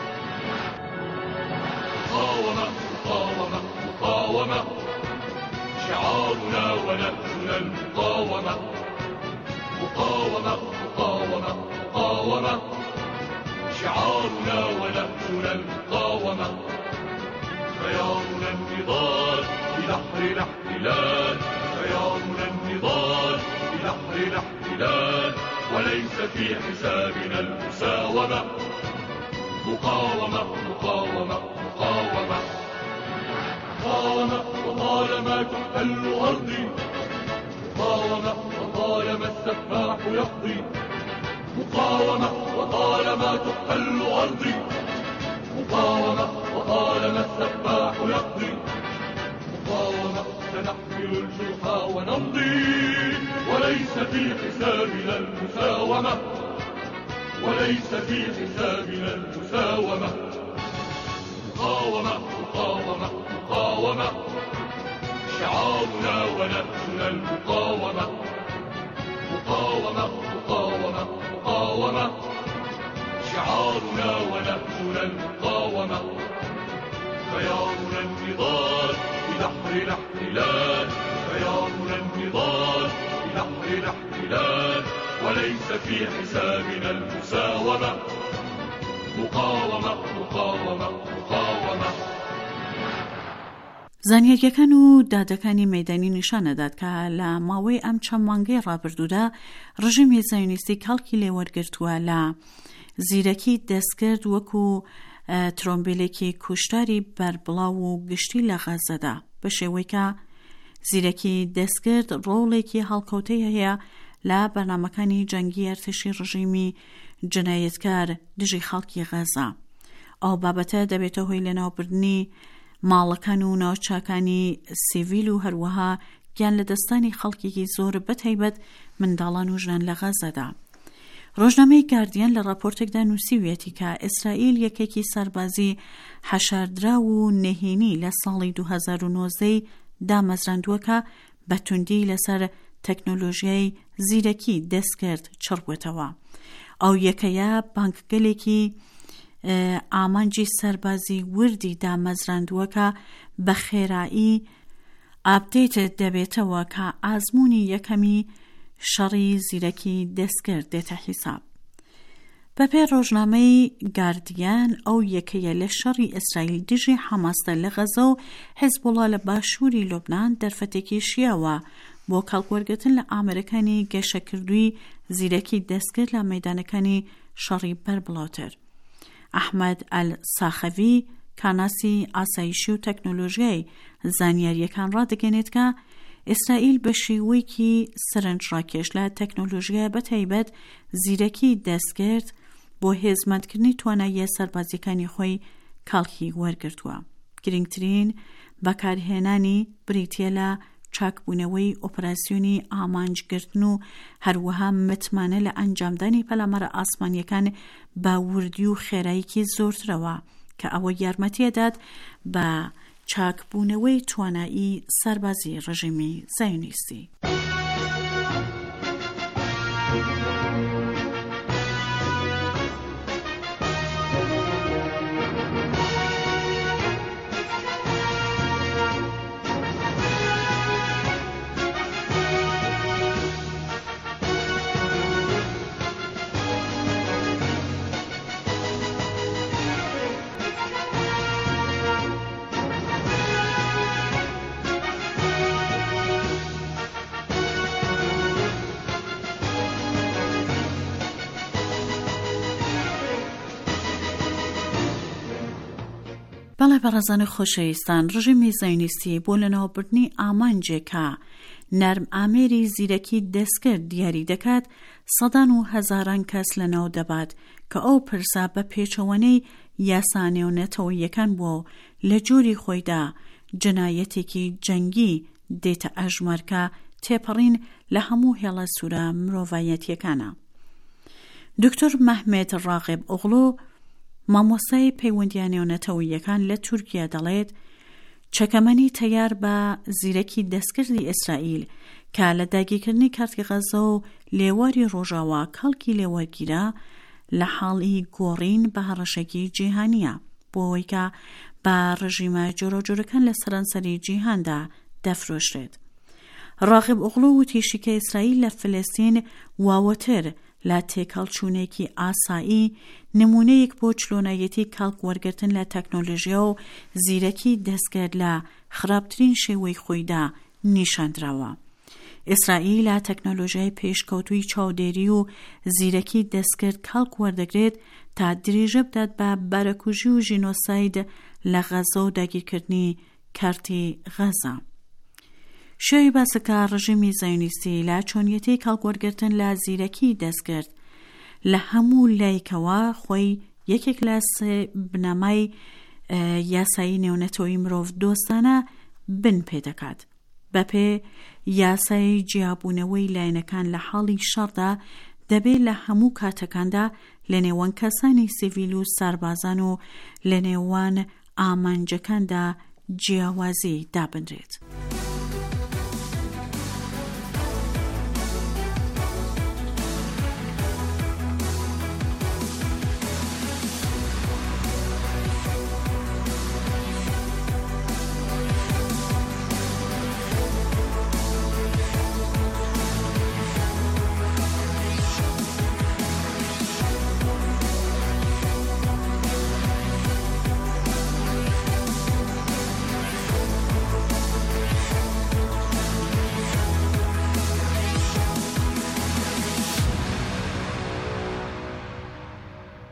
مقاومة مقاومة مقاومة شعارنا ونهجنا المقاومة مقاومة مقاومة مقاومة شعارنا ونهجنا المقاومة خيارنا النضال ببحر الاحتلال خيارنا النضال ببحر الاحتلال وليس في حسابنا المساومة مقاومة مقاومة مقاومة مقاومة وطالما تحتل أرضي مقاومة وطالما السفاح يقضي مقاومة وطالما تحتل أرضي مقاومة وطالما السفاح يقضي مقاومة سنحمل الجرح ونمضي وليس في حسابنا المساومة وليس في حسابنا المساومة مقاومة مقاومة مقاومة شعارنا ونهجنا المقاومة مقاومة مقاومة مقاومة شعارنا ونهجنا المقاومة خيارنا النضال ببحر الاحتلال خيارنا وليس في حسابنا المساومة. مقاومة مقاومة مقاومة. زانیاریەکان و دادەکانی مەیدانی نیشانەدات کە لە ماوەی ئەم چەند مانگەی ڕابردوودا ڕژیمی زایۆنیستی کەڵکی لێوەرگرتووە لە زیرەکی دەستکرد وەکو ترۆمبیلێکی کوشتاری بەربڵاو و گشتی لە غەزەدا، بە شێوەی کە زیرەکی دەستکرد ڕۆڵێکی هەڵکەوتەی هەیە لە بەرنامەکانی جەنگی ئەرتشی ڕژیمی جنایەتکار دژی خەڵکی غەزە. ئەو بابەتە دەبێتە هۆی لەناوبردنی ماڵەکان و ناوچاکانی سیڤیل و هەروەها گیان لە دەستانی خەڵکێکی زۆر بەتایبەت منداڵان و ژنان لە غەزەدا. ڕۆژنامەی گاردیان لە راپۆرتێکدا نووسیویەتی کە ئیسرائیل یەکێکی سەربازی حەشاردرا و نەهێنی لە ساڵی دوو هەزار و نۆزدە دامەزراندووە کە بەتوندی لەسەر تەکنۆلۆژیای زیرەکی دەستکرد چڕبووێتەوە. ئەو یەکەیە بانکگەلێکی ئامانجی سەربازی وردی دامەزراندووە کە بە خێرایی ئاپدەیت دەبێتەوە کە ئازموونی یەکەمی شەڕی زیرەکی دەستکرد دێتە حیساب. بەپێی ڕۆژنامەی گاردیان ئەو یەکەیە لە شەڕی ئیسرائیل دژی حەماسدا لە غەزە و حیزبوڵا لە باشووری لۆبنان دەرفەتێکی شیاوە بۆ کەڵکوەرگرتن لە ئامەرەکانی گەشەکردووی زیرەکی دەستکرد لە مەیدانەکانی شەڕی بەربڵاوتر. ئەحمەد ئەل-ساخەوی کاناسی ئاسایشی و تەکنۆلۆژیای زانیاریەکان ڕادەگەنێت کە ئیسرائیل بە شێوەیەکی سەرنجڕاکێش لە تەکنۆلۆژیای بەتایبەت زیرەکی دەستکرد بۆ هێزمەندکردنی تواناییە سەربازیەکانی خۆی کاڵکی وەرگرتووە. گرنگترین بەکارهێنانی بریتیە لە چاکبوونەوەی ئۆپراسیۆنی ئامانجگرتن و هەروەها متمانە لە ئەنجامدانی پەلامارە ئاسمانیەکان بە وردی و خێراییکی زۆرترەوە کە ئەوە یارمەتیەدات بە چاکبوونەوەی توانایی سەربازی ڕژیمی زایۆنیستی. بەڵێ بەڕێزان خۆشەویستان، ڕژیمی زایۆنیستی بۆ لەناوبردنی ئامانجێکە نەرم ئامێری زیرەکی دەستکرد دیاری دەکات سەدان و هەزاران کەس لەناو دەبات کە ئەو پرسا بە پێچەوانەی یاسانێونەتەوەیەکان بووە و لە جۆری خۆیدا جنایەتێکی جەنگی دێتە ئەژمارکە تێپەڕین لە هەموو هێڵە سوورە مرۆڤایەتیەکانە. دکتۆر مەحمێد ڕاغب ئۆغڵۆ مامۆستای پەیوەندیانێونەتەوەیەکان لە تورکیا دەڵێت چەکەمەنی تەیار بە زیرەکی دەستکردی ئیسرائیل کە لە داگیرکردنی کارتی غەزە و لێواری ڕۆژاوا کەڵکی لێوەرگیرە لە حاڵی گۆڕین بە هەڕەشێکی جیهانیە بۆ ئەوەی کە بە ڕژیمە جۆرەجۆرەکان لە سەرانسەری جیهاندا دەفرۆشرێت. ڕاغب ئۆغڵۆ وتی شیکە ئیسرائیل لە فلەستین واوەتر لە تێکەڵچوونێکی ئاسایی نمونەیەک بۆ چلۆنایەتی کاڵک وەرگرتن لە تەکنۆلۆژیا و زیرەکی دەستکرد لە خراپترین شێوەی خۆیدا نیشاندراوە. ئیسرائیل لە تەکنۆلۆژیای پێشکەوتووی چاودێری و زیرەکی دەستکرد کاڵک وەردەگرێت تا دریژە بدات بە بارەکوژی و ژینۆساید لە غەزە و داگیرکردنی کارتی غەزە. شێوی باسەکە ڕژیمی زایۆنیستی لە چۆنیەتی کاڵکوەرگرتن لە زیرەکی دەستکرد لە هەموو لایکەوە خۆی یەکێک لە بنەمای یاسایی نێونەتەوەی مرۆڤ دۆستانە بن پێدەکات. بەپێ یاسای جیابوونەوەی لایەنەکان لە حاڵی شەڕدا دەبێت لە هەموو کاتەکاندا لە نێوان کەسانی سیڤیل و ساربازان و لە نێوان ئامانجەکاندا جیاوازی دابنرێت.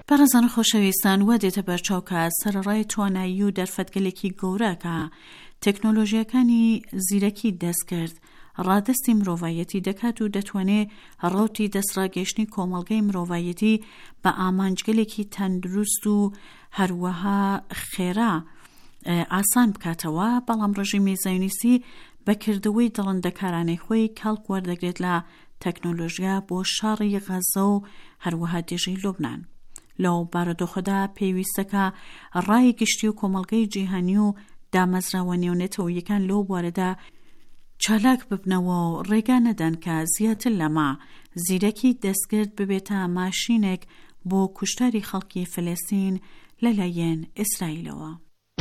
بەڕێزان خۆشەویستان وا دێتە بەرچاوکە سەرەڕای توانایی و دەرفەتگەلێکی گەورە کە تەکنۆلۆژیەکانی زیرەکی دەست کرد ڕادستی مرۆڤایەتی دەکات و دەتوانێت ڕوتی دەستڕاگەشتنی کۆمەڵگەی مرۆڤایەتی بە ئامانجگەلێکی تەندروست و هەروەها خێرا ئاسان بکاتەوە، بەڵام ڕژیمی زایۆنیستی بەکردەوەی دڵندەکارانەی خۆی کەڵک وەردەگرێت لە تەکنۆلۆژیا بۆ شاڕی غەزە و هەروەها دێژەی لوبنان. لەو بارودۆخەدا پێویستەکە ڕای گشتی و کۆمەڵگەی جیهانی و دامەزراوە نێونێتەوەیەکان لەو بوارەدا چالاک ببنەوە و ڕێگا نەدەن کە زیاتر لەما زیرەکی دەستگرت ببێتە ماشینێک بۆ کوشتاری خەڵکی فلەستین لەلایەن ئیسرائیلەوە.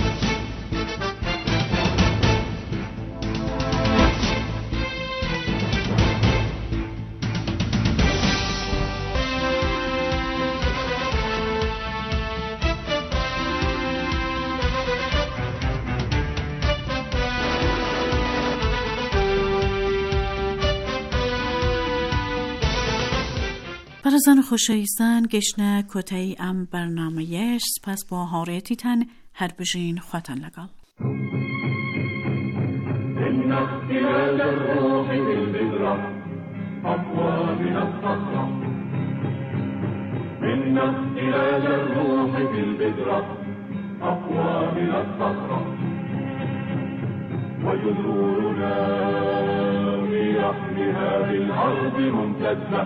بەڕێزان خۆشەویستان گەیشتنە کۆتایی ئەم بەرنامەیەش، سپاس بۆ هاوڕێیەتیتان، هەر بژین خواتان لەگەڵ. إن اختلال الروح بالبذرة أقوى من الصخرة. إن اختلال الروح بالبذرة أقوى من الصخرة. وجذورنا في رحمها بالأرض ممتدة،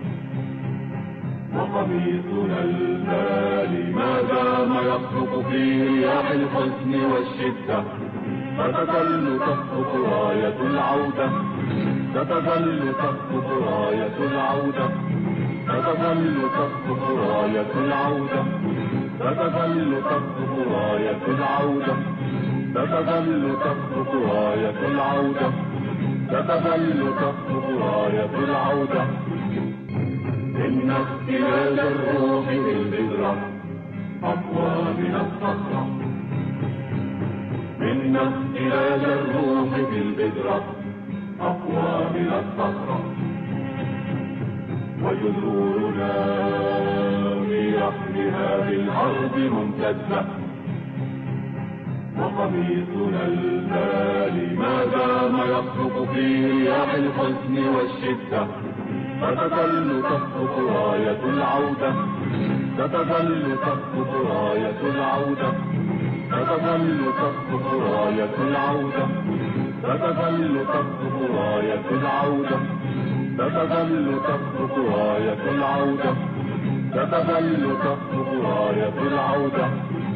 وقميصنا البالي ما دام يصرخ في رياح الحزن والشدة. فتظل تسقط راية العودة، ستظل تسقط راية العودة، ستظل تسقط راية العودة، ستظل تسقط راية العودة، ستظل تسقط راية العودة، ستظل تسقط راية العودة. إن اختلال الروح بالبذرة أقوى من الصخرة. إن اختلال الروح بالبذرة أقوى من الصخرة. وجذورنا في رحمها بالأرض ممتدة، وقميصنا البالي ما دام يصرخ في رياح الحزن والشدة. ستظل تسقط راية العودة، ستظل تسقط راية العودة، ستظل تسقط راية العودة، ستظل تسقط راية العودة، ستظل تسقط راية العودة، ستظل تسقط راية العودة.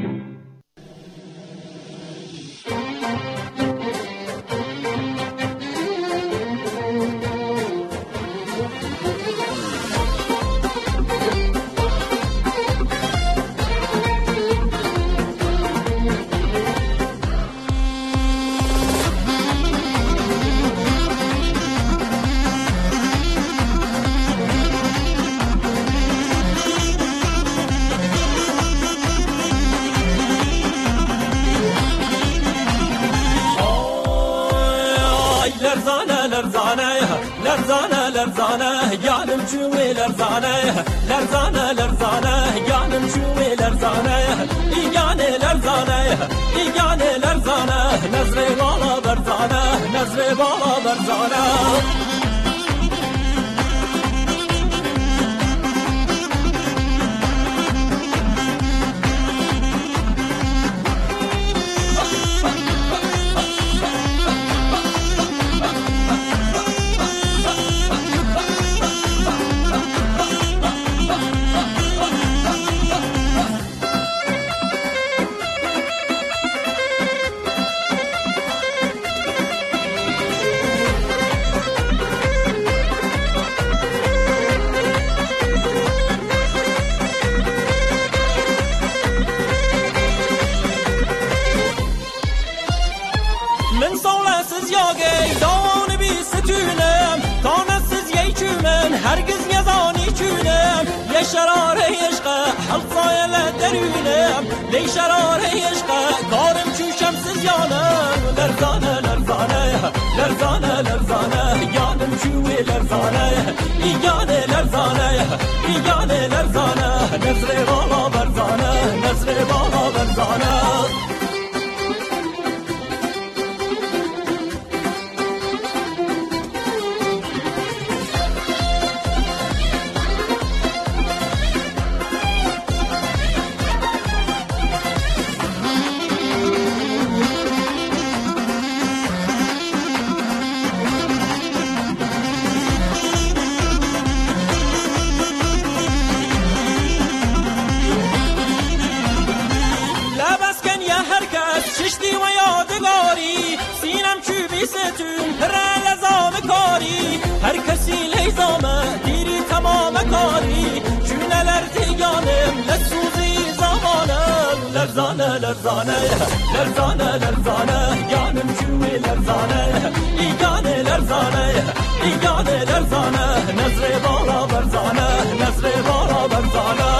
لرزانه لرزانه گانم چوی لرزانه لرزانه لرزانه گانم چوی لرزانه ایگانه لرزانه ایگانه لرزانه نظر بالا برزانه نظر بالا برزانه شرار عشق حلقای لدرونم لی شرار عشق کارم چو شمس زیانم لرزانه لرزانه لرزانه لرزانه یانم چو لرزانه ایگانه لرزانه ایگانه لرزانه نظر بالا برزانه نظر بالا برزانه چشتی و یادگاری سینم چوبی ستون پر لزام کاری هر کسی لیزامه دیری تمام کاری جونلر دیگانم لسوزی زمانم لرزانه لرزانه لرزانه لرزانه یانم چوی لرزانه ایگانه لرزانه ایگانه لرزانه نظر بالا برزانه نظر بالا برزانه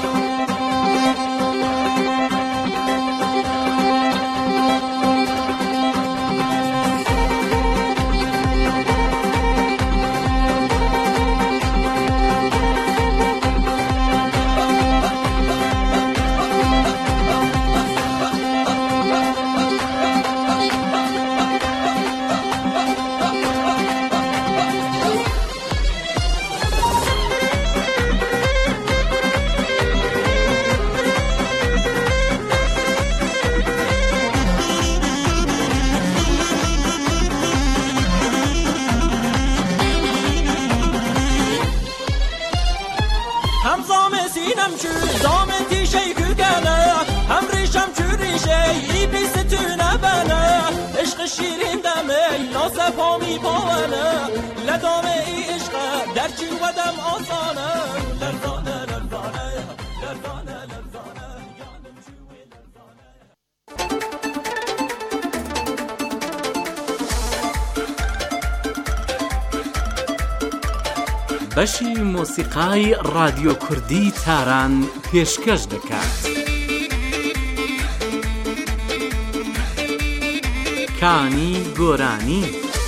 شیرین دمه ناسه پامی پاونه لدامه ای عشقه در چی ودم آسانه لرزانه لرزانه لرزانه لرزانه یانم چوی لرزانه بەشی مۆسیقای رادیۆ کوردی تاران پێشکەش دەکات. کانی گۆرانی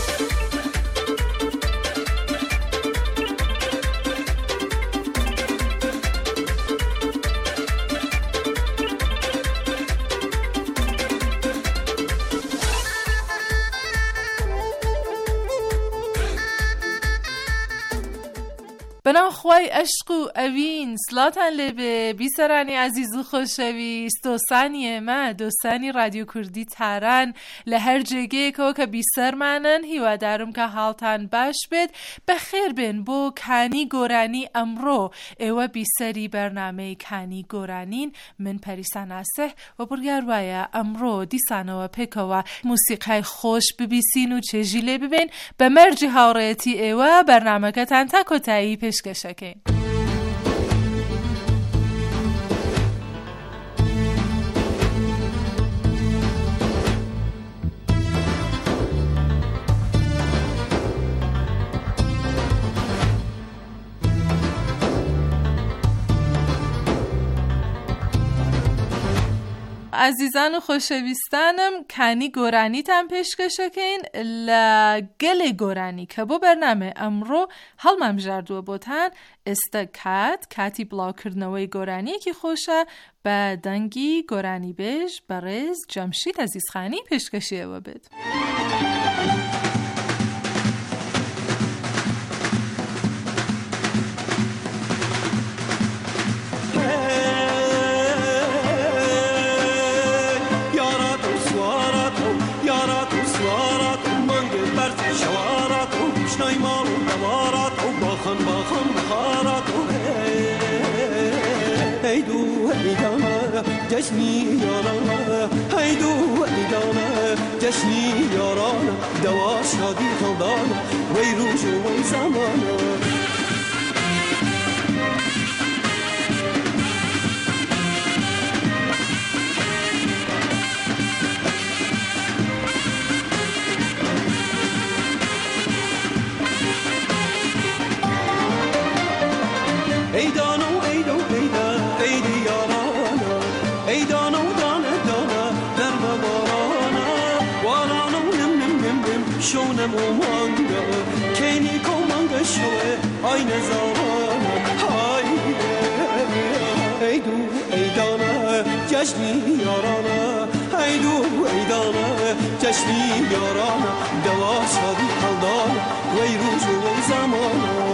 بەناو خوای عشق و ئەوین سڵاتان لێبێ بیسەرانی عەزیز و خۆشەویست دۆستانی ئێمە دۆستانی رادیۆ کوردی تاران لە هەر جێگەیەکەوە کە بیسەرمانن هیوادارم کە حاڵتان باش بێت بەخێر بێن بۆ کانی گۆرانی ئەمڕۆ ئێوە بیسەری بەرنامەی کانی گۆرانین من پەریسان ئاسێح و بڕیار وایە ئەمڕۆ دیسانەوە پێکەوە موسیقای خۆش ببیسین و چێژی لێ ببێن بە مەرجی هاوڕێتی ئێوە بەرنامەکەتان تا کۆتایی پێش کشکین. عزیزان و خۆشەویستانم کانی گۆرانیتان پێشکەشەکەین لە گەلێ گۆرانی کە بۆ بەرنامە ئەمڕۆ هەڵمان بژاردووە بۆتان ئێستا کات کاتی بڵاوکردنەوەی گۆرانیەکی خۆشە بە دەنگی گۆرانی بێژ بەڕێز جەمشید عەزیزخانی پێشکەشیەوە بێت. جشنی یارانه هیدو ایدانه جشنی یارانه دوا شادی خودانه وی روز و وی زمانه ایدانو های نزارانه های ای دو ای دانه جشنی یارانه ای دو ای دانه جشنی یارانه دوا شادی قلدانه وی روز و وی زمانه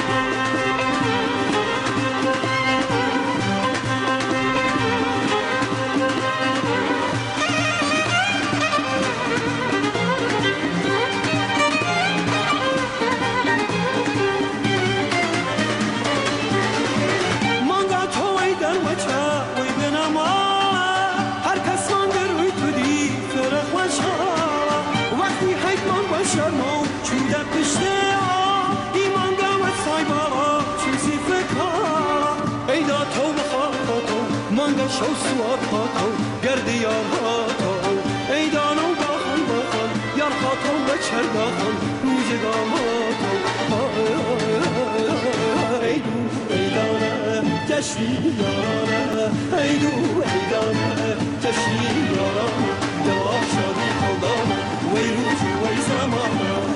شو سوار خاطو گرد یار خاطو ای دانو باخن باخن یار خاطو بچر باخن روزگار خاطو ای دو ای دانه جشنی یارانه ای دو ای دانه جشنی یارانه دوا شادی خلدانه وی روز وی زمانه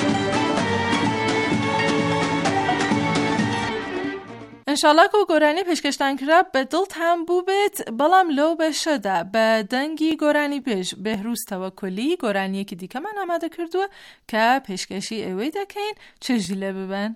انشالله که گۆرانی پێشکەشتان کرا بە دڵت هەم بوو بێت بەڵام لەو بەشەدا بە دەنگی گۆرانی پێش بێهروز تەوەکولی گۆرانیەکی دیکەمان ئامادە کردووە کە پێشکەشی ئێوەی دەکەین چێژی لێ ببن.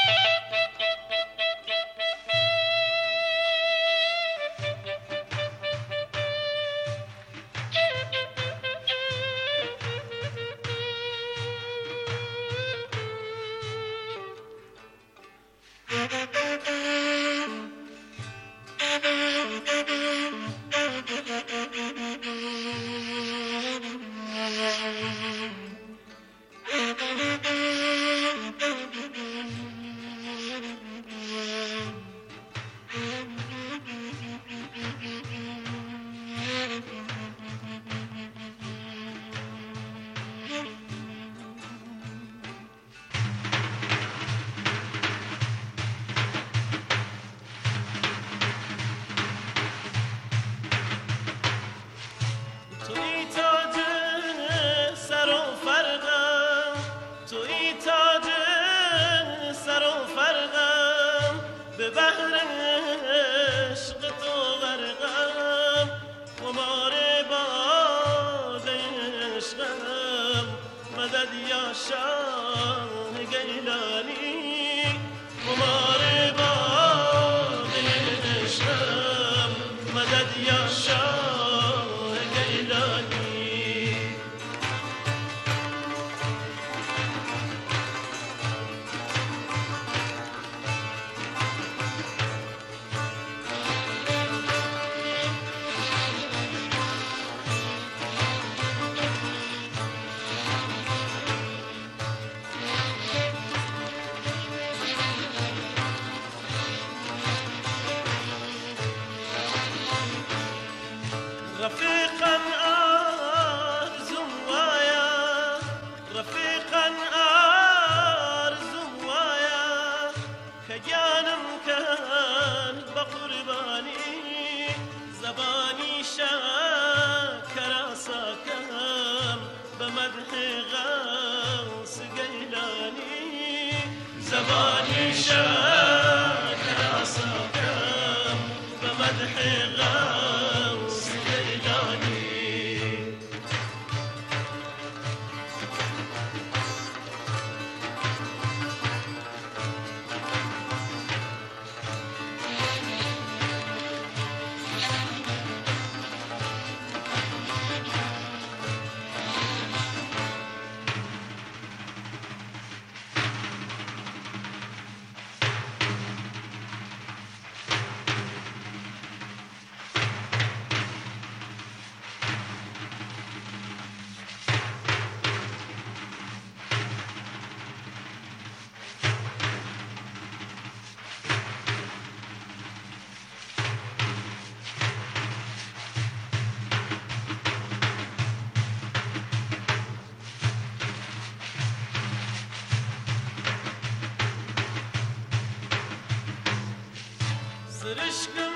سرشكم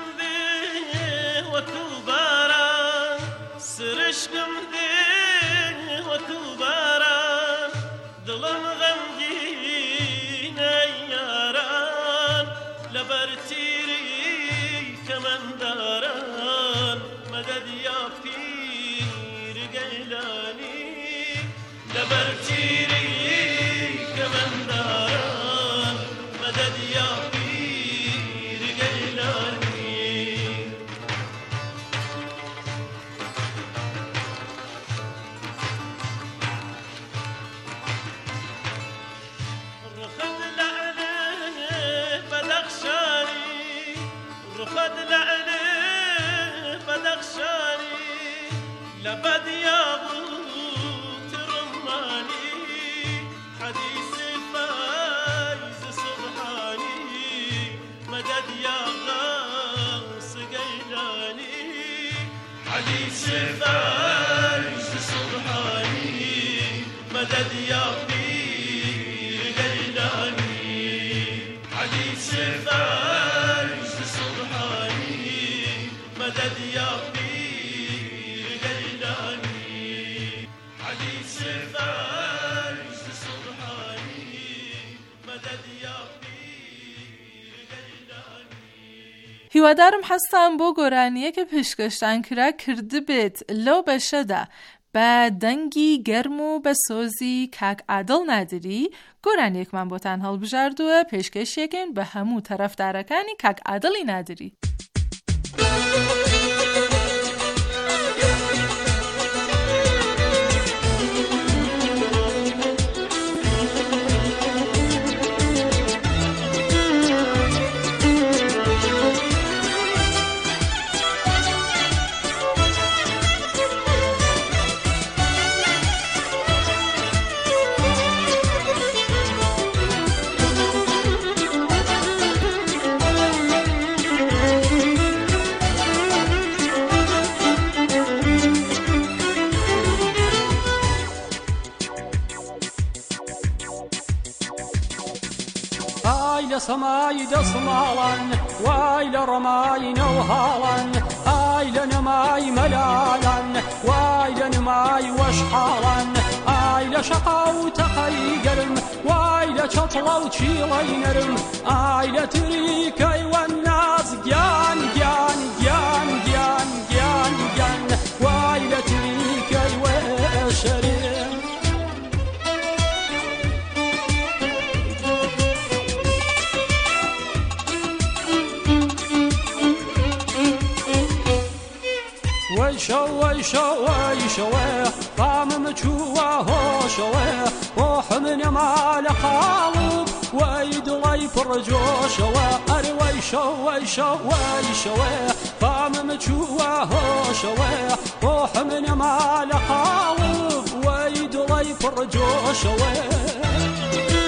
ذي وكوبارا سرشكم ذي وكوبارا ظلم غمجين يارا مدد يا بير قيلاني رخد لعنه بدخشاني رخد لعنه بدخشاني لبد يا ابو ترماني حديث فايز سبحاني مدد يا غاص قيلاني حديث فايز سبحاني مدد يا بير قيلاني حديث فايز سبحاني مدد يا بير قيلاني حديث فايز سبحاني مدد يا بير قيلاني هیوادارم حەستان بۆ گۆرانیەکە پێشکەشتان کرا کرد بێت لەو بەشەدا بە دەنگی گەرم و بە سۆزی کاک عادڵ نادری گۆرانیەکمان بۆتان هەڵبژاردووە پێشکەشێکن بە هەموو تەرەفدارەکانی کاک عادڵی نادری. سماي دسمالا وايل رماي نوهالا آيل نماي ملالا وايل نماي وشحالا آيل شقاو تقي قرم وايل شطلو تشيلي نرم آيل تريكي والناس جان جان جان جان جان جان وايل تريكي وشرم ويشو ويشو ويشو طعم مجوا هو شو روح من مال قالب ويد لي فرجو شو اري ويشو ويشو ويشو طعم مجوا هو شو روح من مال قالب ويد لي فرجو شو